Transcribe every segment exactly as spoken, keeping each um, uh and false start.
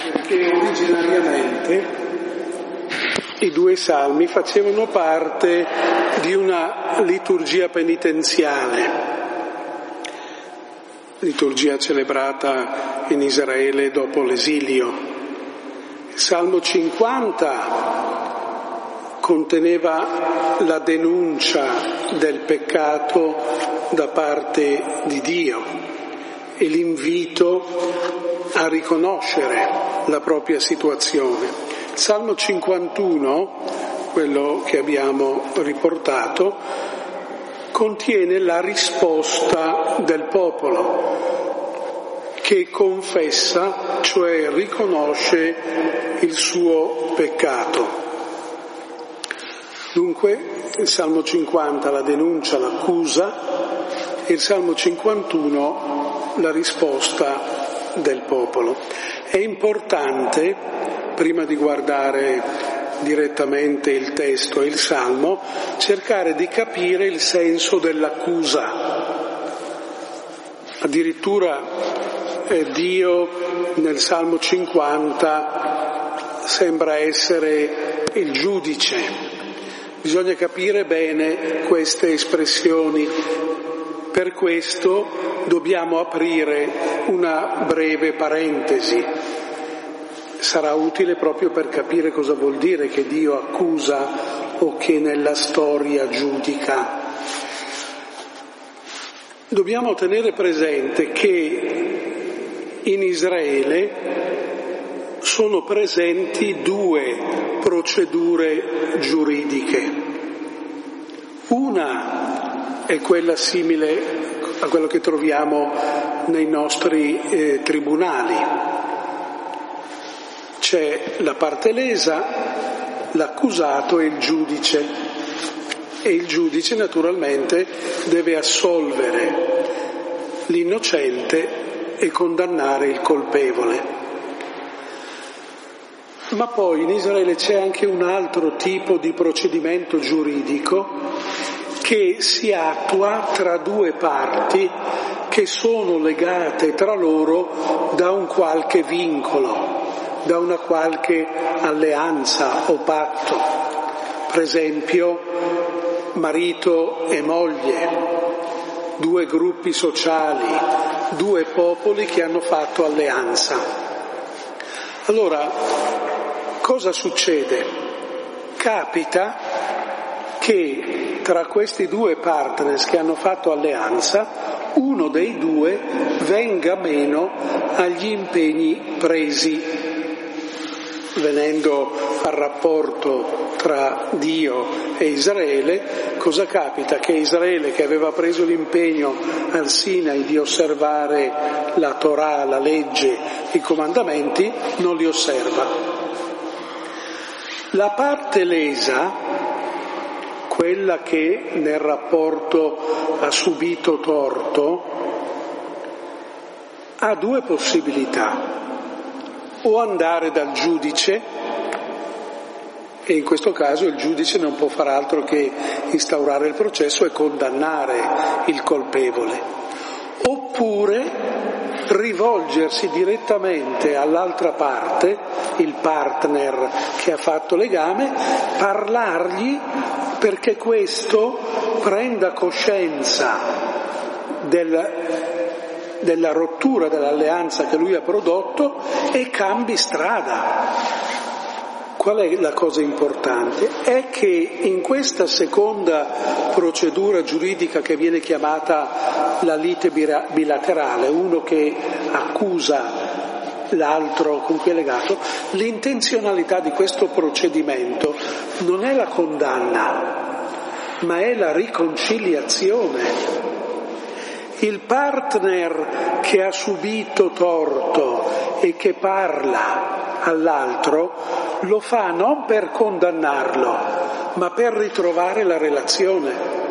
perché originariamente i due salmi facevano parte di una liturgia penitenziale, liturgia celebrata in Israele dopo l'esilio. Il Salmo cinquanta conteneva la denuncia del peccato da parte di Dio e l'invito a riconoscere la propria situazione. Il Salmo cinquantuno, quello che abbiamo riportato, contiene la risposta del popolo che confessa, cioè riconosce il suo peccato. Dunque il Salmo cinquanta la denuncia, l'accusa, e il Salmo cinquantuno la risposta del popolo. È importante, prima di guardare direttamente il testo e il Salmo, cercare di capire il senso dell'accusa. Addirittura eh, Dio nel Salmo cinquanta sembra essere il giudice. Bisogna capire bene queste espressioni. Per questo dobbiamo aprire una breve parentesi. Sarà utile proprio per capire cosa vuol dire che Dio accusa o che nella storia giudica. Dobbiamo tenere presente che in Israele sono presenti due procedure giuridiche. Una è quella simile a quello che troviamo nei nostri eh, tribunali. C'è la parte lesa, l'accusato e il giudice. E il giudice naturalmente deve assolvere l'innocente e condannare il colpevole. Ma poi in Israele c'è anche un altro tipo di procedimento giuridico che si attua tra due parti che sono legate tra loro da un qualche vincolo, da una qualche alleanza o patto. Per esempio marito e moglie, due gruppi sociali, due popoli che hanno fatto alleanza. Allora, cosa succede? Capita che tra questi due partners che hanno fatto alleanza, uno dei due venga meno agli impegni presi. Venendo al rapporto tra Dio e Israele, cosa capita? Che Israele, che aveva preso l'impegno al Sinai di osservare la Torah, la legge, i comandamenti, non li osserva. La parte lesa, quella che nel rapporto ha subito torto, ha due possibilità. O andare dal giudice, e in questo caso il giudice non può far altro che instaurare il processo e condannare il colpevole, oppure rivolgersi direttamente all'altra parte, il partner che ha fatto legame, parlargli perché questo prenda coscienza del della rottura dell'alleanza che lui ha prodotto e cambi strada. Qual è la cosa importante? È che in questa seconda procedura giuridica che viene chiamata la lite bilaterale, uno che accusa l'altro con cui è legato, l'intenzionalità di questo procedimento non è la condanna, ma è la riconciliazione. Il partner che ha subito torto e che parla all'altro lo fa non per condannarlo, ma per ritrovare la relazione.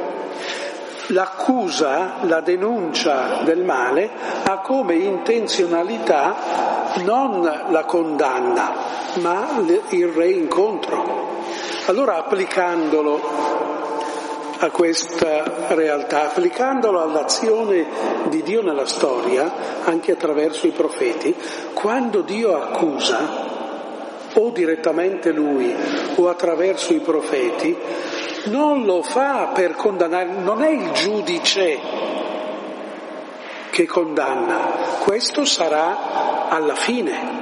L'accusa, la denuncia del male ha come intenzionalità non la condanna, ma il reincontro. Allora, applicandolo a questa realtà, applicandolo all'azione di Dio nella storia, anche attraverso i profeti, quando Dio accusa, o direttamente Lui o attraverso i profeti, non lo fa per condannare, non è il giudice che condanna, questo sarà alla fine.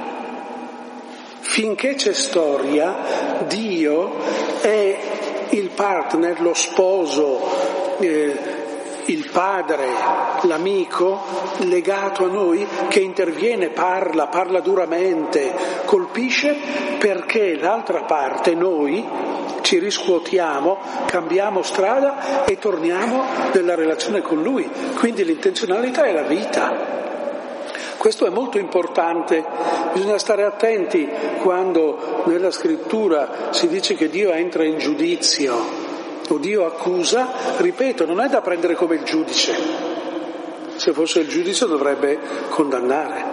Finché c'è storia, Dio è il partner, lo sposo, eh, il padre, l'amico legato a noi che interviene, parla, parla duramente, colpisce perché l'altra parte, noi, ci riscuotiamo, cambiamo strada e torniamo nella relazione con Lui. Quindi l'intenzionalità è la vita. Questo è molto importante, bisogna stare attenti quando nella scrittura si dice che Dio entra in giudizio o Dio accusa, ripeto, non è da prendere come il giudice. Se fosse il giudice dovrebbe condannare.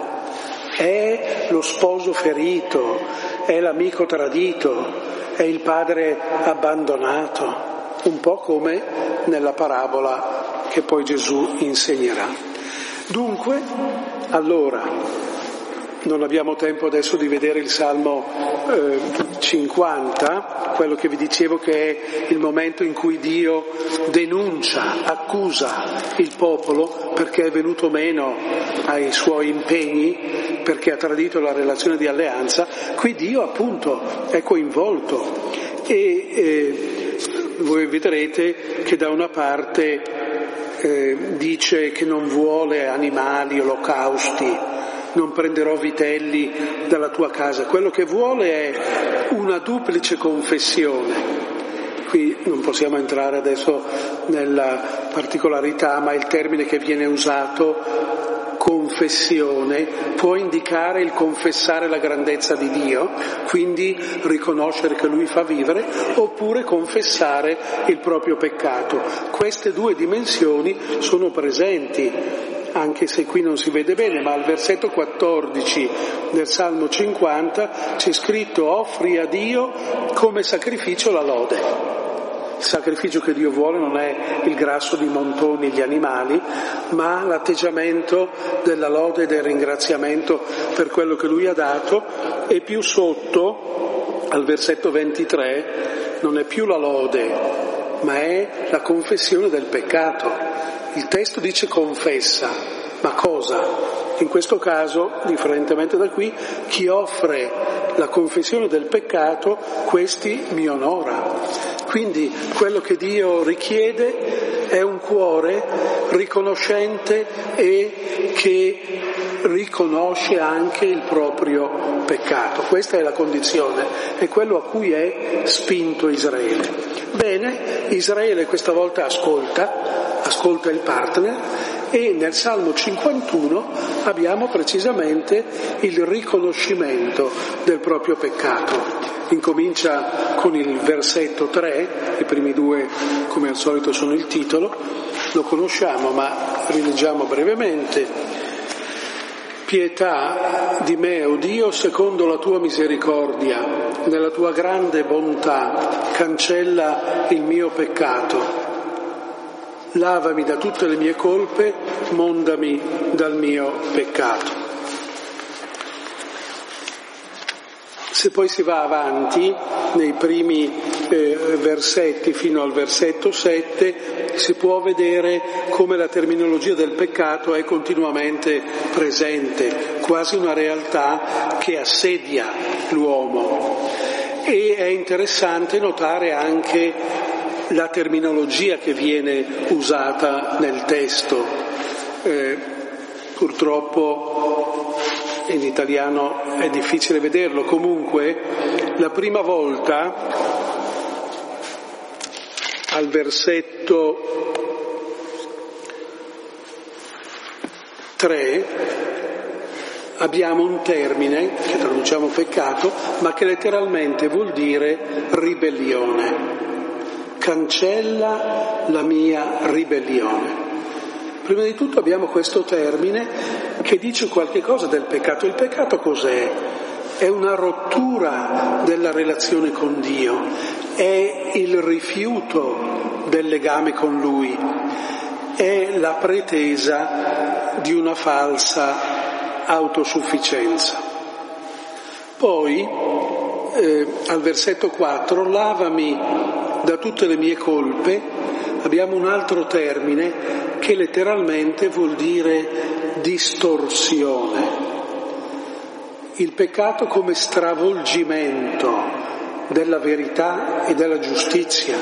È lo sposo ferito, è l'amico tradito, è il padre abbandonato, un po' come nella parabola che poi Gesù insegnerà. Dunque, allora, non abbiamo tempo adesso di vedere il Salmo eh, cinquanta, quello che vi dicevo che è il momento in cui Dio denuncia, accusa il popolo perché è venuto meno ai suoi impegni, perché ha tradito la relazione di alleanza. Qui Dio appunto è coinvolto e eh, voi vedrete che da una parte eh, dice che non vuole animali, olocausti, non prenderò vitelli dalla tua casa. Quello che vuole è una duplice confessione. Qui non possiamo entrare adesso nella particolarità, ma il termine che viene usato, confessione, può indicare il confessare la grandezza di Dio, quindi riconoscere che Lui fa vivere, oppure confessare il proprio peccato. Queste due dimensioni sono presenti, anche se qui non si vede bene, ma al versetto quattordici del Salmo cinquanta c'è scritto: offri a Dio come sacrificio la lode. Il sacrificio che Dio vuole non è il grasso di montoni, gli animali, ma l'atteggiamento della lode e del ringraziamento per quello che Lui ha dato. E più sotto, al versetto ventitré, non è più la lode, ma è la confessione del peccato. Il testo dice confessa, ma cosa? In questo caso, differentemente da qui, chi offre la confessione del peccato, questi mi onora. Quindi quello che Dio richiede è un cuore riconoscente e che riconosce anche il proprio peccato. Questa è la condizione, è quello a cui è spinto Israele. Bene, Israele questa volta ascolta, ascolta il partner, e nel Salmo cinquantuno abbiamo precisamente il riconoscimento del proprio peccato. Incomincia con il versetto tre, i primi due come al solito sono il titolo, lo conosciamo ma rileggiamo brevemente. Pietà di me, o Dio, secondo la tua misericordia, nella tua grande bontà, cancella il mio peccato. Lavami da tutte le mie colpe, mondami dal mio peccato. Se poi si va avanti, nei primi eh, versetti fino al versetto sette, si può vedere come la terminologia del peccato è continuamente presente, quasi una realtà che assedia l'uomo. E è interessante notare anche la terminologia che viene usata nel testo. Eh, purtroppo in italiano è difficile vederlo, comunque la prima volta al versetto tre abbiamo un termine che traduciamo peccato, ma che letteralmente vuol dire ribellione. Cancella la mia ribellione. Prima di tutto abbiamo questo termine che dice qualche cosa del peccato. Il peccato cos'è? È una rottura della relazione con Dio, è il rifiuto del legame con Lui, è la pretesa di una falsa autosufficienza. Poi, eh, al versetto quattro, lavami da tutte le mie colpe, abbiamo un altro termine che letteralmente vuol dire distorsione. Il peccato come stravolgimento della verità e della giustizia.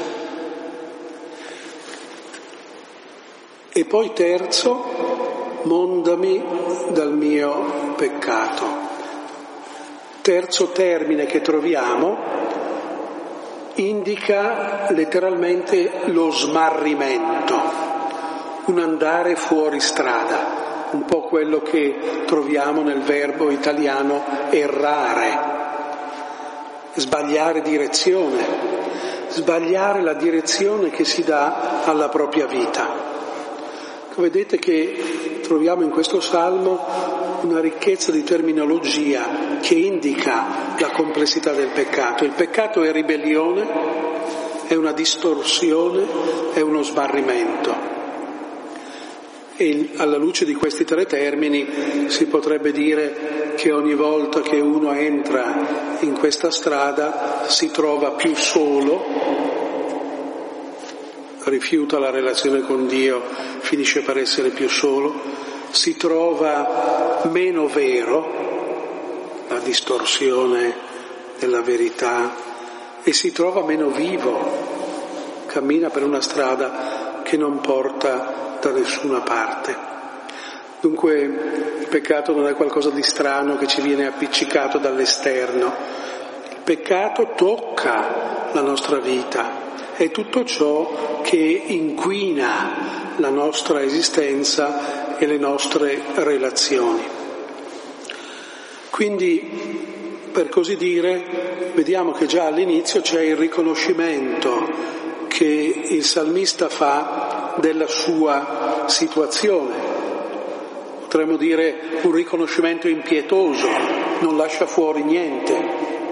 E poi terzo, mondami dal mio peccato. Terzo termine che troviamo indica letteralmente lo smarrimento, un andare fuori strada. Un po' quello che troviamo nel verbo italiano errare, sbagliare direzione, sbagliare la direzione che si dà alla propria vita. Vedete che troviamo in questo salmo una ricchezza di terminologia che indica la complessità del peccato. Il peccato è ribellione, è una distorsione, è uno smarrimento. E alla luce di questi tre termini si potrebbe dire che ogni volta che uno entra in questa strada si trova più solo, rifiuta la relazione con Dio, finisce per essere più solo, si trova meno vero, la distorsione della verità, e si trova meno vivo, cammina per una strada che non porta da nessuna parte. Dunque il peccato non è qualcosa di strano che ci viene appiccicato dall'esterno. Il peccato tocca la nostra vita, è tutto ciò che inquina la nostra esistenza e le nostre relazioni. Quindi, per così dire, vediamo che già all'inizio c'è il riconoscimento che il salmista fa della sua situazione. Potremmo dire un riconoscimento impietoso, non lascia fuori niente.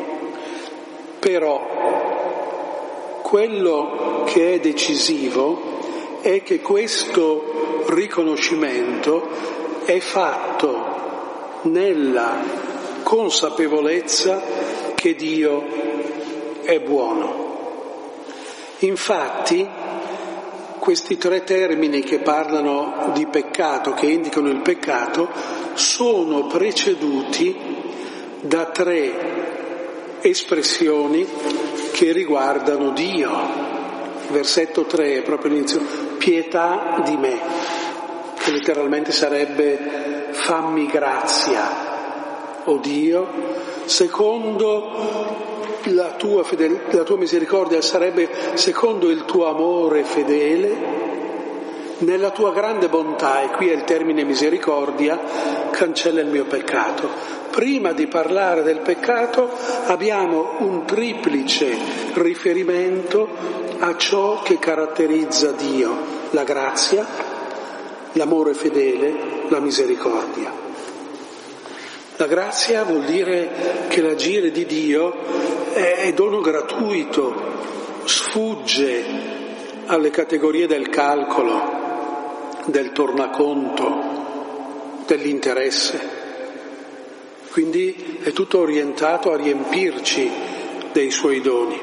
Però quello che è decisivo è che questo riconoscimento è fatto nella consapevolezza che Dio è buono. Infatti, questi tre termini che parlano di peccato, che indicano il peccato, sono preceduti da tre espressioni che riguardano Dio. Versetto tre, proprio all'inizio, pietà di me, che letteralmente sarebbe fammi grazia, o Dio. Secondo, La tua, fedel- la tua misericordia sarebbe secondo il tuo amore fedele, nella tua grande bontà, e qui è il termine misericordia, cancella il mio peccato. Prima di parlare del peccato abbiamo un triplice riferimento a ciò che caratterizza Dio: la grazia, l'amore fedele, la misericordia. La grazia vuol dire che l'agire di Dio è dono gratuito, sfugge alle categorie del calcolo, del tornaconto, dell'interesse. Quindi è tutto orientato a riempirci dei suoi doni.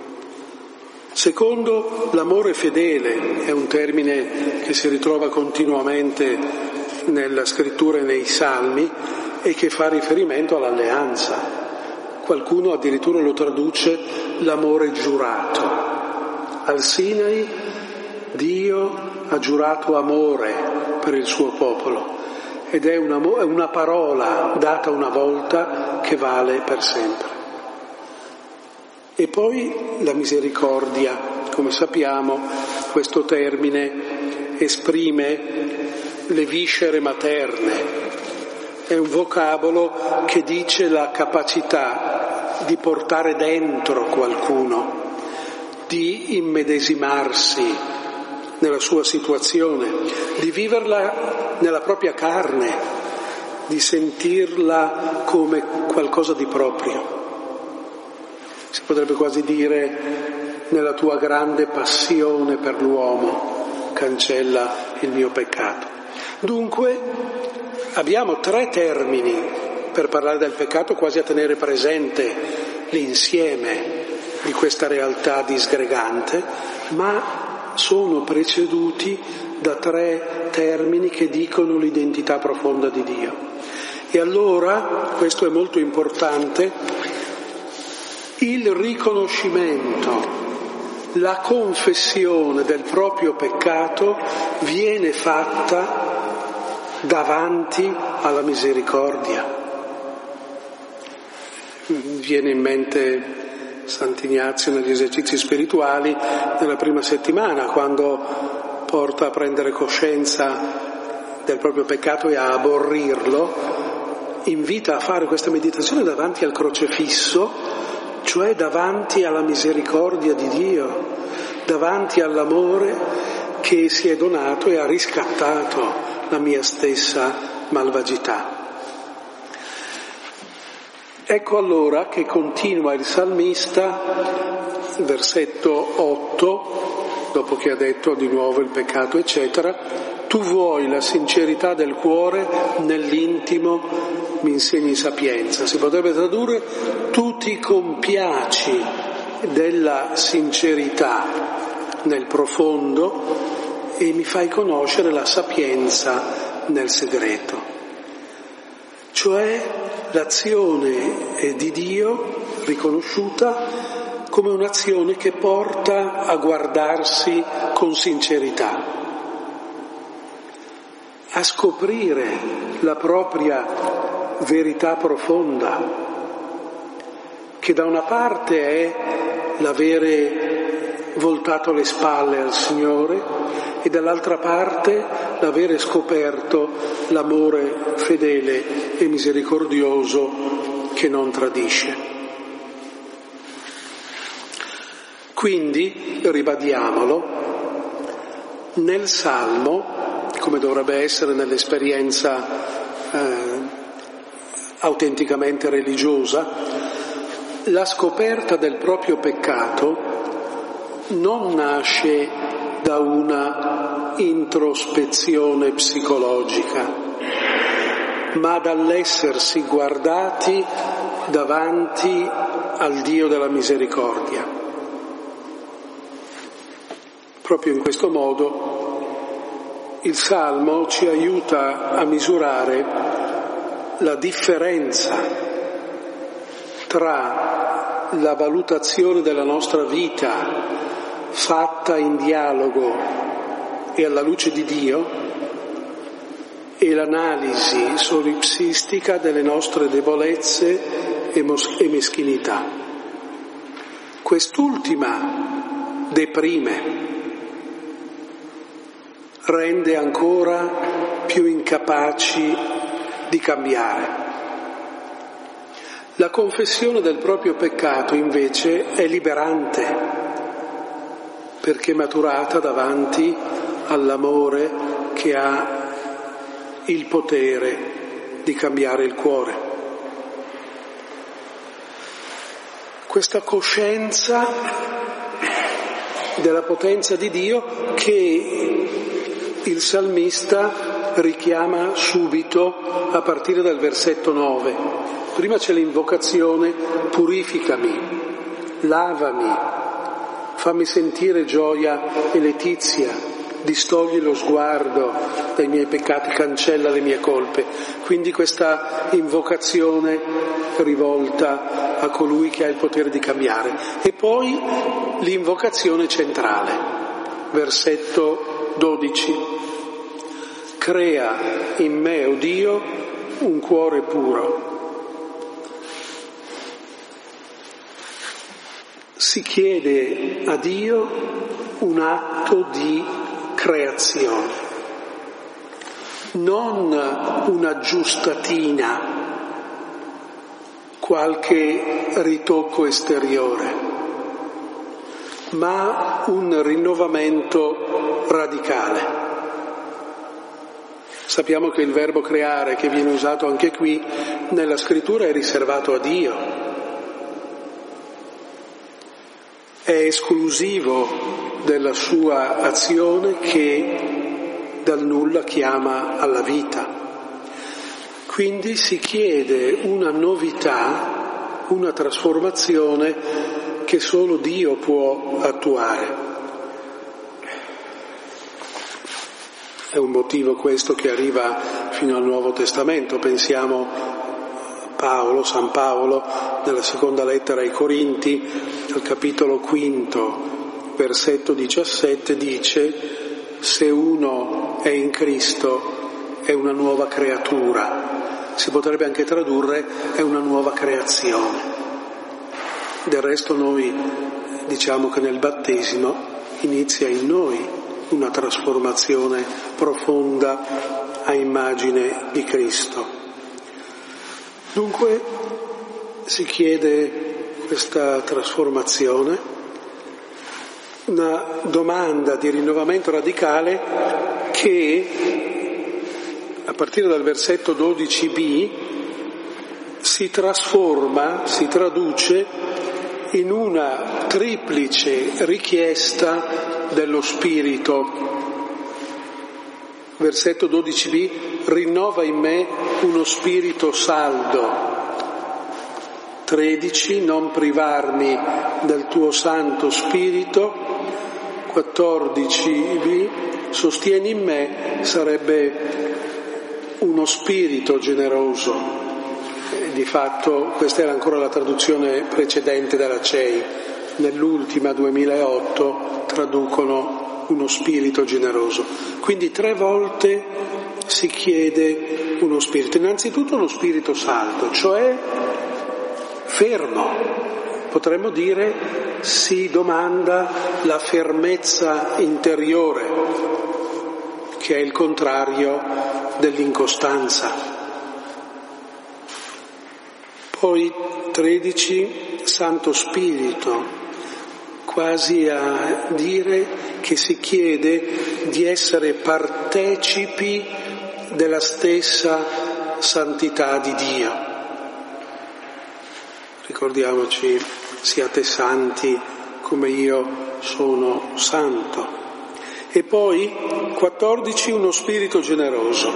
Secondo, l'amore fedele è un termine che si ritrova continuamente nella scrittura e nei salmi e che fa riferimento all'alleanza. Qualcuno addirittura lo traduce l'amore giurato. Al Sinai Dio ha giurato amore per il suo popolo ed è una, una parola data una volta che vale per sempre. E poi la misericordia, come sappiamo, questo termine esprime le viscere materne. È un vocabolo che dice la capacità di portare dentro qualcuno, di immedesimarsi nella sua situazione, di viverla nella propria carne, di sentirla come qualcosa di proprio. Si potrebbe quasi dire, nella tua grande passione per l'uomo, cancella il mio peccato. Dunque abbiamo tre termini per parlare del peccato, quasi a tenere presente l'insieme di questa realtà disgregante, ma sono preceduti da tre termini che dicono l'identità profonda di Dio. E allora, questo è molto importante, il riconoscimento, la confessione del proprio peccato viene fatta davanti alla misericordia. Viene in mente Sant'Ignazio negli esercizi spirituali della prima settimana, quando porta a prendere coscienza del proprio peccato e a aborrirlo, invita a fare questa meditazione davanti al crocefisso, cioè davanti alla misericordia di Dio, davanti all'amore che si è donato e ha riscattato la mia stessa malvagità. Ecco allora che continua il salmista, versetto otto, dopo che ha detto di nuovo il peccato eccetera: tu vuoi la sincerità del cuore, nell'intimo mi insegni sapienza. Si potrebbe tradurre: tu ti compiaci della sincerità nel profondo e mi fai conoscere la sapienza nel segreto. Cioè l'azione di Dio riconosciuta come un'azione che porta a guardarsi con sincerità, a scoprire la propria verità profonda, che da una parte è l'avere voltato le spalle al Signore e dall'altra parte l'avere scoperto l'amore fedele e misericordioso che non tradisce. Quindi, ribadiamolo, nel Salmo, come dovrebbe essere nell'esperienza eh, autenticamente religiosa, la scoperta del proprio peccato non nasce da una introspezione psicologica, ma dall'essersi guardati davanti al Dio della misericordia. Proprio in questo modo il Salmo ci aiuta a misurare la differenza tra la valutazione della nostra vita fatta in dialogo e alla luce di Dio e l'analisi solipsistica delle nostre debolezze e, mos- e meschinità. Quest'ultima deprime, rende ancora più incapaci di cambiare. La confessione del proprio peccato invece è liberante, perché maturata davanti all'amore che ha il potere di cambiare il cuore. Questa coscienza della potenza di Dio che il salmista richiama subito a partire dal versetto nove. Prima c'è l'invocazione: purificami, lavami, fammi sentire gioia e letizia, distogli lo sguardo dai miei peccati, cancella le mie colpe. Quindi questa invocazione rivolta a colui che ha il potere di cambiare. E poi l'invocazione centrale, versetto dodici: crea in me, o Dio, un cuore puro. Si chiede a Dio un atto di creazione, non un'aggiustatina, qualche ritocco esteriore, ma un rinnovamento radicale. Sappiamo che il verbo creare, che viene usato anche qui nella scrittura, è riservato a Dio. È esclusivo della sua azione che dal nulla chiama alla vita. Quindi si chiede una novità, una trasformazione che solo Dio può attuare. È un motivo questo che arriva fino al Nuovo Testamento. Pensiamo Paolo, San Paolo, nella seconda lettera ai Corinti, al capitolo quinto, versetto diciassette, dice: se uno è in Cristo è una nuova creatura. Si potrebbe anche tradurre è una nuova creazione. Del resto noi diciamo che nel battesimo inizia in noi una trasformazione profonda a immagine di Cristo. Dunque si chiede questa trasformazione, una domanda di rinnovamento radicale che a partire dal versetto dodici b si trasforma, si traduce in una triplice richiesta dello Spirito. Versetto dodici b: rinnova in me uno spirito saldo. tredici: non privarmi del tuo Santo Spirito. quattordici b: sostieni in me, sarebbe uno spirito generoso. E di fatto questa era ancora la traduzione precedente della C E I. Nell'ultima duemilaotto traducono uno spirito generoso. Quindi tre volte si chiede uno spirito. Innanzitutto uno spirito saldo, cioè fermo. Potremmo dire si domanda la fermezza interiore, che è il contrario dell'incostanza. Poi tredici, Santo Spirito, quasi a dire che si chiede di essere partecipi della stessa santità di Dio. Ricordiamoci, siate santi come io sono santo. E poi quattordici, uno spirito generoso,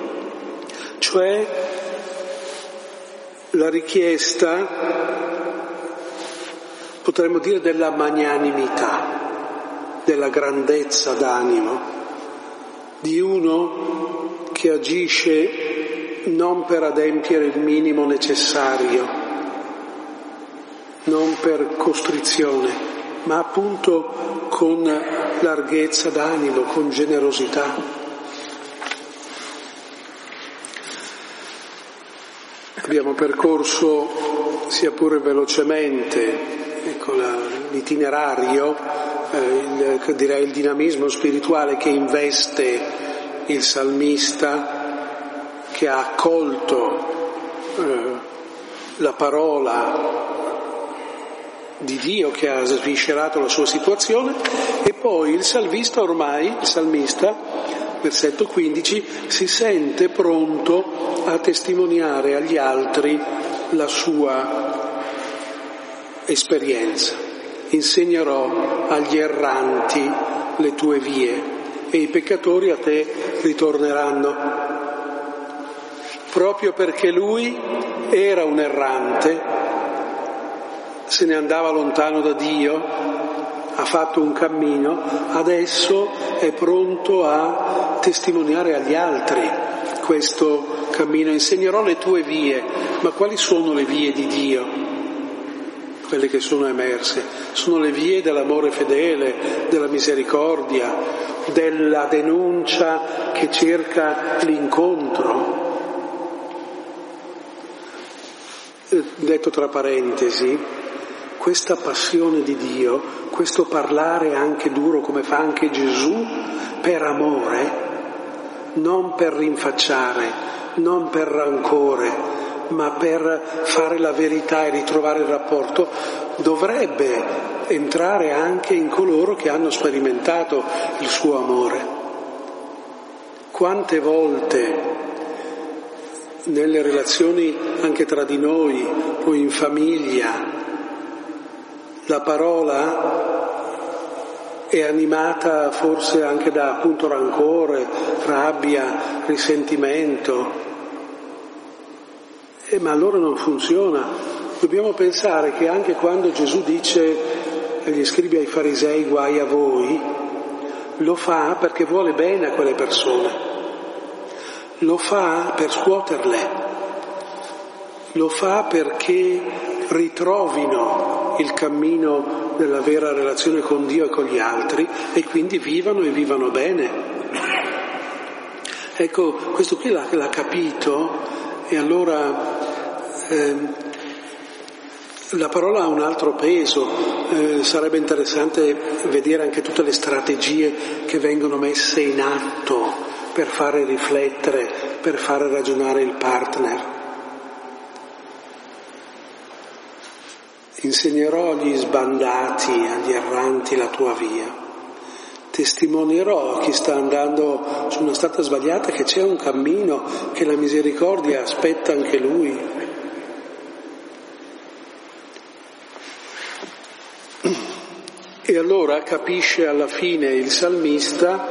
cioè la richiesta, potremmo dire, della magnanimità, della grandezza d'animo, di uno che agisce non per adempiere il minimo necessario, non per costrizione, ma appunto con larghezza d'animo, con generosità. Abbiamo percorso, sia pure velocemente, ecco, la, l'itinerario, eh, il, direi il dinamismo spirituale che investe il salmista, che ha accolto eh, la parola di Dio, che ha sviscerato la sua situazione, e poi il salmista ormai, il salmista, versetto quindici, si sente pronto a testimoniare agli altri la sua esperienza. Insegnerò agli erranti le tue vie e i peccatori a te ritorneranno. Proprio perché lui era un errante, se ne andava lontano da Dio, ha fatto un cammino, adesso è pronto a testimoniare agli altri questo cammino. Insegnerò le tue vie. Ma quali sono le vie di Dio? Quelle che sono emerse. Sono le vie dell'amore fedele, della misericordia, della denuncia che cerca l'incontro. Detto tra parentesi, questa passione di Dio, questo parlare anche duro come fa anche Gesù, per amore, non per rinfacciare, non per rancore, ma per fare la verità e ritrovare il rapporto, dovrebbe entrare anche in coloro che hanno sperimentato il suo amore. Quante volte nelle relazioni anche tra di noi o in famiglia la parola è animata forse anche da appunto rancore, rabbia, risentimento. Eh, ma allora non funziona. Dobbiamo pensare che anche quando Gesù dice agli scribi e ai farisei guai a voi, lo fa perché vuole bene a quelle persone, lo fa per scuoterle, lo fa perché ritrovino il cammino della vera relazione con Dio e con gli altri e quindi vivano e vivano bene. Ecco, questo qui l'ha, l'ha capito e allora ehm, la parola ha un altro peso, eh, sarebbe interessante vedere anche tutte le strategie che vengono messe in atto per fare riflettere, per fare ragionare il partner. Insegnerò agli sbandati, agli erranti la tua via. Testimonierò a chi sta andando su una strada sbagliata che c'è un cammino, che la misericordia aspetta anche lui. E allora capisce alla fine il salmista,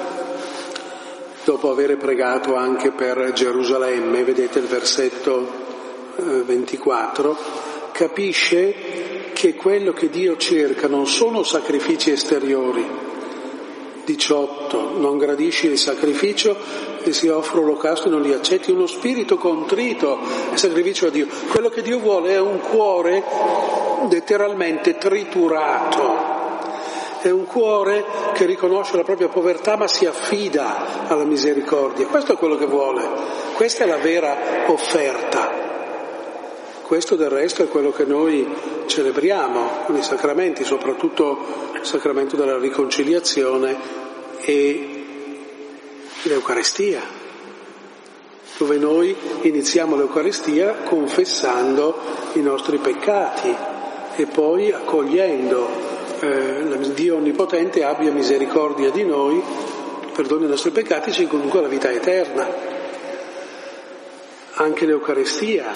dopo aver pregato anche per Gerusalemme, vedete il versetto ventiquattro, capisce che quello che Dio cerca non sono sacrifici esteriori. diciotto, non gradisci il sacrificio e si offre olocausto e non li accetti, uno spirito contrito è sacrificio a Dio. Quello che Dio vuole è un cuore letteralmente triturato. È un cuore che riconosce la propria povertà ma si affida alla misericordia. Questo è quello che vuole, questa è la vera offerta. Questo del resto è quello che noi celebriamo con i sacramenti, soprattutto il sacramento della riconciliazione e l'Eucaristia, dove noi iniziamo l'Eucaristia confessando i nostri peccati e poi accogliendo Eh, Dio Onnipotente abbia misericordia di noi, perdoni i nostri peccati, ci conduca alla vita eterna. Anche l'Eucaristia